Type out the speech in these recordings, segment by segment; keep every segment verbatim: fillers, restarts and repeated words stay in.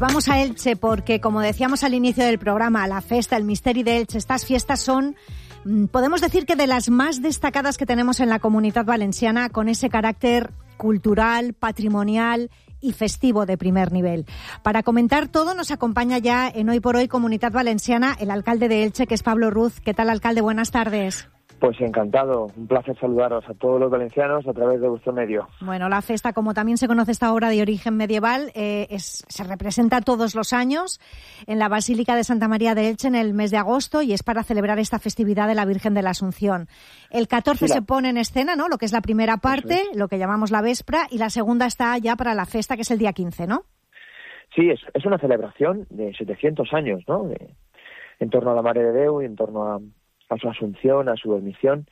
vamos a Elche porque, como decíamos al inicio del programa, la festa, el Misteri de Elche, estas fiestas son, podemos decir que de las más destacadas que tenemos en la Comunitat Valenciana, con ese carácter cultural, patrimonial y festivo de primer nivel. Para comentar todo nos acompaña ya en Hoy por Hoy Comunitat Valenciana el alcalde de Elche, que es Pablo Ruz. ¿Qué tal, alcalde? Buenas tardes. Pues encantado, un placer saludaros a todos los valencianos a través de vuestro medio. Bueno, la festa, como también se conoce esta obra de origen medieval, eh, es, se representa todos los años en la Basílica de Santa María de Elche en el mes de agosto y es para celebrar esta festividad de la Virgen de la Asunción. El catorce sí, la... se pone en escena, ¿no? Lo que es la primera parte, es. lo que llamamos la véspera, y la segunda está ya para la festa, que es el día quince, ¿no? Sí, es, es una celebración de setecientos años, ¿no? De, en torno a la Mare de Déu y en torno a... a su asunción, a su dormición,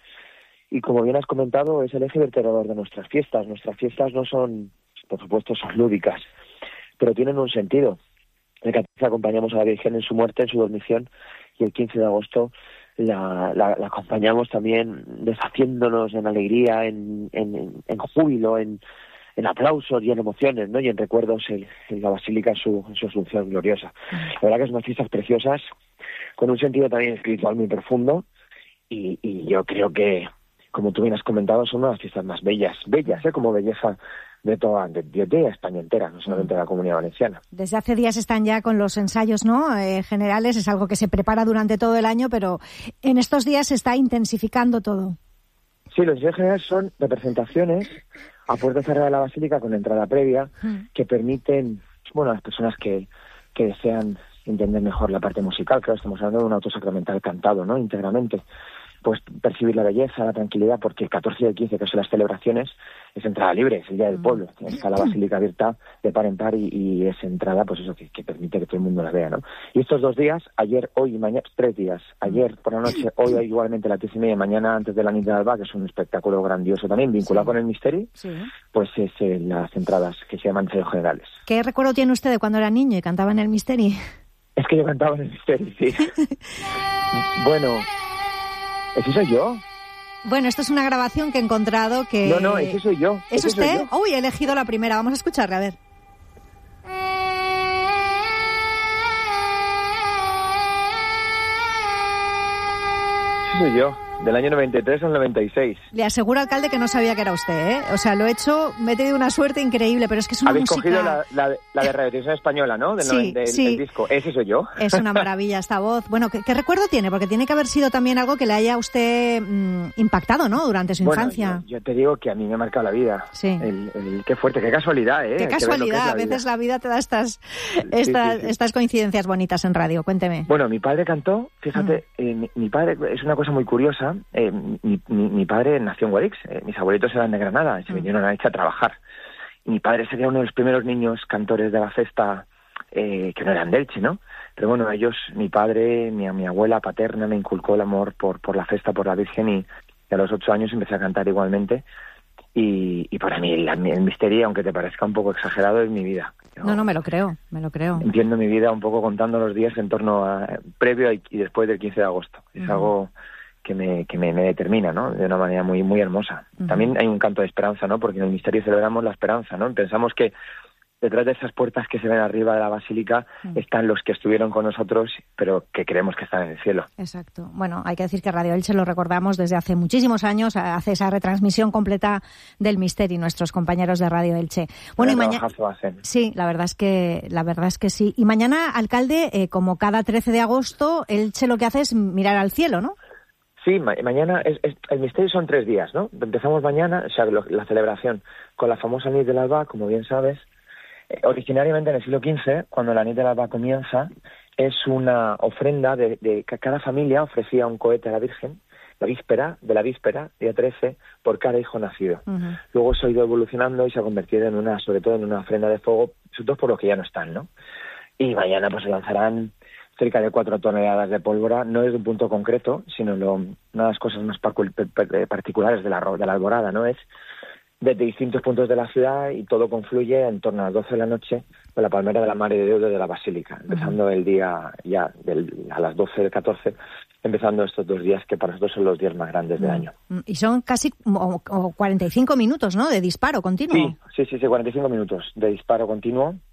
y como bien has comentado, es el eje vertebrador de nuestras fiestas. Nuestras fiestas no son, por supuesto, son lúdicas, pero tienen un sentido. El catorce acompañamos a la Virgen en su muerte, en su dormición, y el quince de agosto la, la, la acompañamos también deshaciéndonos en alegría, en, en, en júbilo, en, en aplausos y en emociones, ¿no? Y en recuerdos en, en la Basílica en su, en su asunción gloriosa. La verdad que son unas fiestas preciosas, con un sentido también espiritual muy profundo, y, y yo creo que, como tú bien has comentado, son una de las fiestas más bellas, bellas, ¿eh? Como belleza de toda, de, de, de España entera, no solamente de la Comunidad Valenciana. Desde hace días están ya con los ensayos, ¿no? Eh, generales, es algo que se prepara durante todo el año, pero en estos días se está intensificando todo. Sí, los ensayos generales son representaciones a puerta cerrada de la Basílica con entrada previa, mm. que permiten, bueno, a las personas que, que desean entender mejor la parte musical, claro, estamos hablando de un auto sacramental cantado, ¿no? Íntegramente, pues percibir la belleza, la tranquilidad, porque el catorce y el quince, que son las celebraciones, es entrada libre, es el día del pueblo, está la basílica abierta de par en par y, y es entrada, pues eso, que, que permite que todo el mundo la vea, ¿no? Y estos dos días, ayer, hoy y mañana, tres días, ayer por la noche, hoy hay igualmente la tres y media, mañana antes de la Nit de Alba, que es un espectáculo grandioso también, vinculado sí. con el Misteri, sí. pues es eh, las entradas que se llaman ensayos generales. ¿Qué recuerdo tiene usted de cuando era niño y cantaba en el Misteri? Es que yo cantaba en el Misteri, sí. Bueno, ¿ese soy yo? Bueno, esto es una grabación que he encontrado que... No, no, ese soy yo. ¿Es usted? Uy, he elegido la primera. Vamos a escucharla, a ver. Ese soy yo. Del año noventa y tres al noventa y seis. Le aseguro, alcalde, que no sabía que era usted, ¿eh? O sea, lo he hecho, me he tenido una suerte increíble, pero es que es una Habéis música... cogido la, la, la de Radio Televisión Española, ¿no? Del, sí, del, sí. del disco. Ese soy yo. Es una maravilla esta voz. Bueno, ¿qué, qué recuerdo tiene? Porque tiene que haber sido también algo que le haya a usted mmm, impactado, ¿no? Durante su bueno, infancia. Yo, yo te digo que a mí me ha marcado la vida. Sí. El, el, qué fuerte, qué casualidad, ¿eh? Qué casualidad. A veces la vida te da estas, estas, sí, sí, sí. estas coincidencias bonitas en radio. Cuénteme. Bueno, mi padre cantó, fíjate, mm. eh, mi, mi padre, es una cosa muy curiosa, eh, mi, mi, mi padre nació en Guadix, eh, mis abuelitos eran de Granada y se vinieron a Elche a trabajar. Y mi padre sería uno de los primeros niños cantores de la festa, eh, que no eran de Elche, ¿no? Pero bueno, ellos, mi padre, mi, mi abuela paterna me inculcó el amor por, por la festa, por la Virgen, y, y a los ocho años empecé a cantar igualmente. Y, y para mí el, el Misteri, aunque te parezca un poco exagerado, es mi vida. Yo no, no, me lo creo, me lo creo. Entiendo mi vida un poco contando los días en torno a previo y, y después del quince de agosto. Es uh-huh. algo que me que me, me determina, ¿no? De una manera muy muy hermosa. Uh-huh. También hay un canto de esperanza, ¿no? Porque en el Misteri celebramos la esperanza, ¿no? Pensamos que detrás de esas puertas que se ven arriba de la basílica uh-huh. están los que estuvieron con nosotros, pero que creemos que están en el cielo. Exacto. Bueno, hay que decir que Radio Elche lo recordamos desde hace muchísimos años, hace esa retransmisión completa del Misteri, nuestros compañeros de Radio Elche. Bueno, y mañana sí, la verdad es que la verdad es que sí. Y mañana, alcalde, eh, como cada trece de agosto, Elche lo que hace es mirar al cielo, ¿no? Sí, ma- mañana, es, es, el Misteri son tres días, ¿no? Empezamos mañana, o sea, lo, la celebración con la famosa Nit del Alba, como bien sabes. Eh, originariamente en el siglo quince, cuando la Nit del Alba comienza, es una ofrenda de, de que cada familia ofrecía un cohete a la Virgen, la víspera, de la víspera, día trece, por cada hijo nacido. Uh-huh. Luego eso ha ido evolucionando y se ha convertido en una, sobre todo en una ofrenda de fuego, sobre todo por los que ya no están, ¿no? Y mañana pues se lanzarán cerca de cuatro toneladas de pólvora, no desde un punto concreto, sino lo, una de las cosas más particulares de la, de la alborada, ¿no? Es desde distintos puntos de la ciudad y todo confluye en torno a las doce de la noche con la palmera de la Mare de Déu de la Basílica, empezando uh-huh. el día ya del, a las doce del catorce, empezando estos dos días que para nosotros son los días más grandes uh-huh. del año. Y son casi o, o cuarenta y cinco minutos, ¿no?, de disparo continuo. Sí, sí, sí, sí, cuarenta y cinco minutos de disparo continuo.